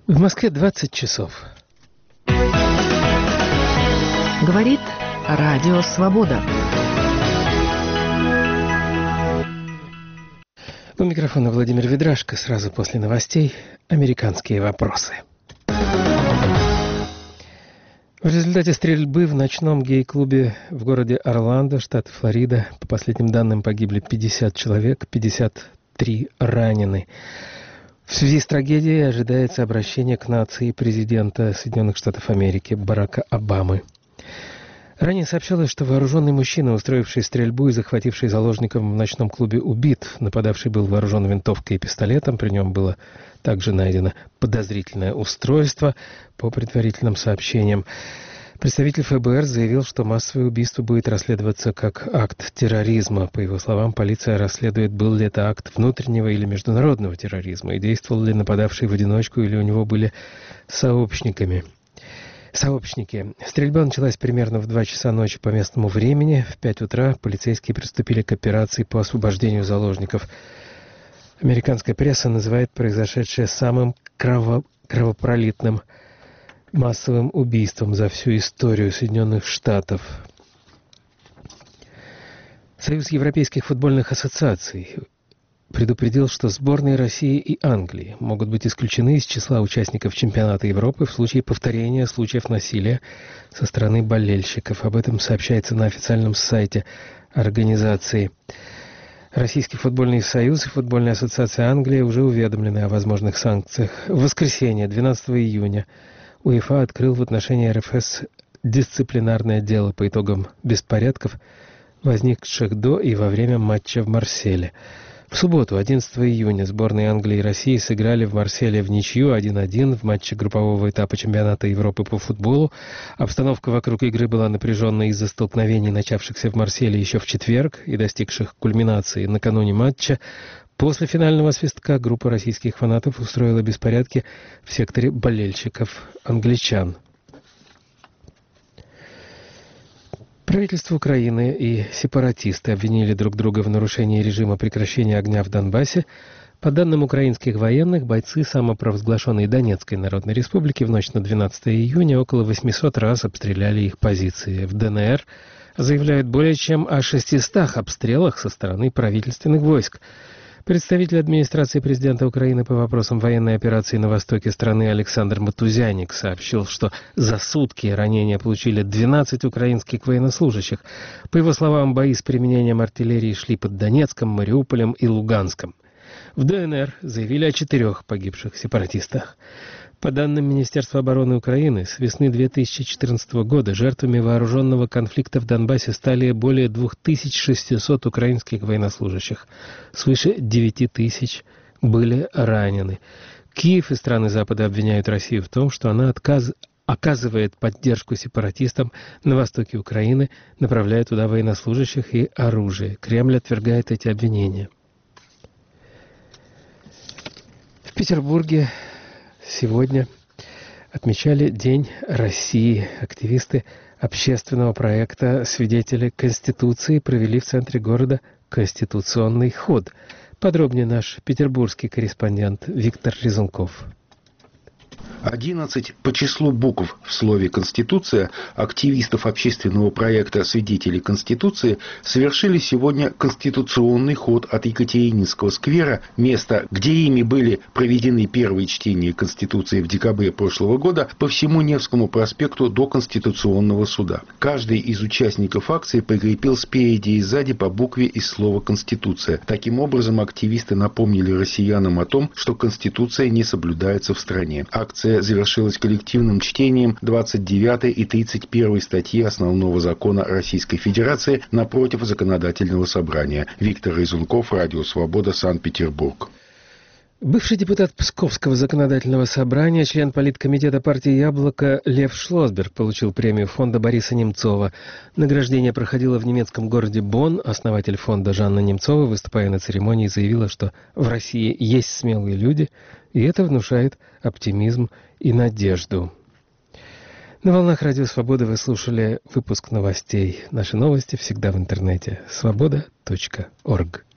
В Москве 20 часов. Говорит Радио Свобода. У микрофона Владимир Ведрашко. Сразу после новостей «Американские вопросы». В результате стрельбы в ночном гей-клубе в городе Орландо, штат Флорида, по последним данным, погибли 50 человек, 53 ранены. В связи с трагедией ожидается обращение к нации президента Соединенных Штатов Америки Барака Обамы. Ранее сообщалось, что вооруженный мужчина, устроивший стрельбу и захвативший заложников в ночном клубе, убит. Нападавший был вооружен винтовкой и пистолетом. При нем было также найдено подозрительное устройство, по предварительным сообщениям. Представитель ФБР заявил, что массовое убийство будет расследоваться как акт терроризма. По его словам, полиция расследует, был ли это акт внутреннего или международного терроризма, и действовал ли нападавший в одиночку, или у него были сообщники. Стрельба началась примерно в 2 часа ночи по местному времени. В 5 утра полицейские приступили к операции по освобождению заложников. Американская пресса называет произошедшее самым кровопролитным массовым убийством за всю историю Соединенных Штатов. Союз Европейских футбольных ассоциаций предупредил, что сборные России и Англии могут быть исключены из числа участников чемпионата Европы в случае повторения случаев насилия со стороны болельщиков. Об этом сообщается на официальном сайте организации. Российский футбольный союз и футбольная ассоциация Англии уже уведомлены о возможных санкциях. В воскресенье, 12 июня, УЕФА открыл в отношении РФС дисциплинарное дело по итогам беспорядков, возникших до и во время матча в Марселе. В субботу, 11 июня, сборные Англии и России сыграли в Марселе в ничью 1-1 в матче группового этапа чемпионата Европы по футболу. Обстановка вокруг игры была напряженной из-за столкновений, начавшихся в Марселе еще в четверг и достигших кульминации накануне матча. После финального свистка группа российских фанатов устроила беспорядки в секторе болельщиков англичан. Правительство Украины и сепаратисты обвинили друг друга в нарушении режима прекращения огня в Донбассе. По данным украинских военных, бойцы самопровозглашенной Донецкой Народной Республики в ночь на 12 июня около 800 раз обстреляли их позиции. В ДНР заявляют более чем о 600 обстрелах со стороны правительственных войск. Представитель администрации президента Украины по вопросам военной операции на востоке страны Александр Матузяник сообщил, что за сутки ранения получили 12 украинских военнослужащих. По его словам, бои с применением артиллерии шли под Донецком, Мариуполем и Луганском. В ДНР заявили о 4 погибших сепаратистах. По данным Министерства обороны Украины, с весны 2014 года жертвами вооруженного конфликта в Донбассе стали более 2600 украинских военнослужащих. Свыше 9000 были ранены. Киев и страны Запада обвиняют Россию в том, что она оказывает поддержку сепаратистам на востоке Украины, направляя туда военнослужащих и оружие. Кремль отвергает эти обвинения. В Петербурге сегодня отмечали День России. Активисты общественного проекта «Свидетели Конституции» провели в центре города конституционный ход. Подробнее наш петербургский корреспондент Виктор Резунков. 11 по числу букв в слове «Конституция» активистов общественного проекта «Свидетели Конституции» совершили сегодня конституционный ход от Екатерининского сквера, места, где ими были проведены первые чтения Конституции в декабре прошлого года, по всему Невскому проспекту до Конституционного суда. Каждый из участников акции прикрепил спереди и сзади по букве из слова «Конституция». Таким образом, активисты напомнили россиянам о том, что Конституция не соблюдается в стране. Акция завершилась коллективным чтением 29 и 31 статьи Основного закона Российской Федерации напротив Законодательного собрания. Виктор Резунков, Радио Свобода, Санкт-Петербург. Бывший депутат Псковского законодательного собрания, член политкомитета партии «Яблоко» Лев Шлосберг получил премию фонда Бориса Немцова. Награждение проходило в немецком городе Бонн. Основатель фонда Жанна Немцова, выступая на церемонии, заявила, что в России есть смелые люди, и это внушает оптимизм и надежду. На волнах Радио Свобода вы слушали выпуск новостей. Наши новости всегда в интернете. Свобода.орг.